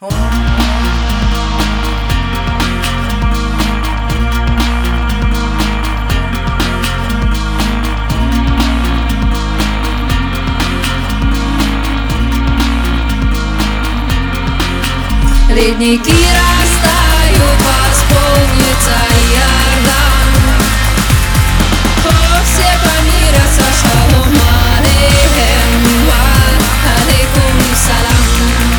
Ледники растают, восполнится Иордан. О, все помирятся, шалом алейхим, ва алейкум салам.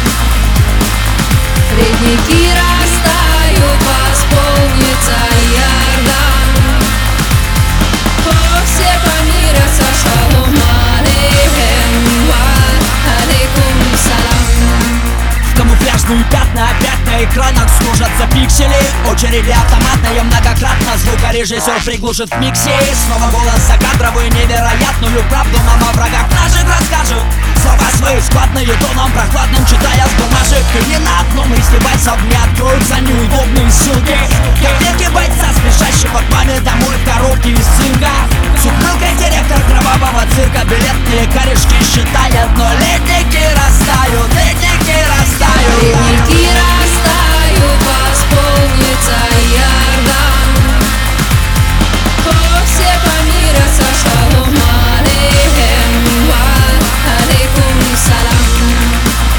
Ледники растают, восполнится Иордан. О, все помирятся, шалом алейхим, ва алейкум салам. Камуфляжные пятна опять на экранах служатся пиксели. Очереди автоматные многократно, звукорежиссер приглушит в миксе. Снова голос закадровый, невероятную правду нам о врагах наших расскажет. Слова свои складные, тоном прохладным читая с бумажек. И не на одном из девайсов не откроются неудобные ссылки. Как ветки бойца, спешащего к маме домой в коробке из цинка. С ухмылкой директор кровавого цирка билетные корешки считает. Но ледники растают, ледники растают. Ледники растают, восполнится Иордан. О, все помирятся, шалом алейхим, ва алейкум салам.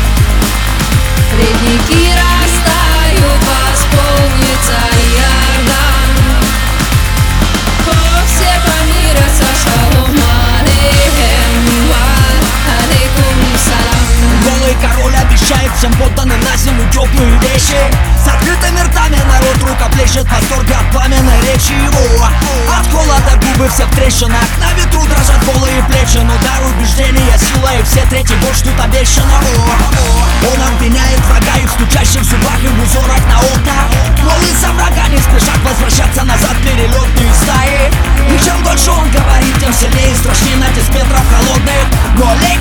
Ледники растают, восполнится Иордан. О, все помирятся, шалом алейхим, ва алейкум салам. Голый король обещает всем подданным на землю теплые вещи. С открытыми ртами народ рукоплещет в восторге от пламенной речи его. От холода губы все в трещинах, на ветру дрожат голые плечи. Но дар убеждения, сила и все третий бог ждут обещанного. Он обвиняет врага и в стучащих зубах и в узорах на окнах. Но лица врага не спешат возвращаться назад перелетные стаи. И чем дольше он говорит, тем сильнее и страшнее натиск ветров холодных. Но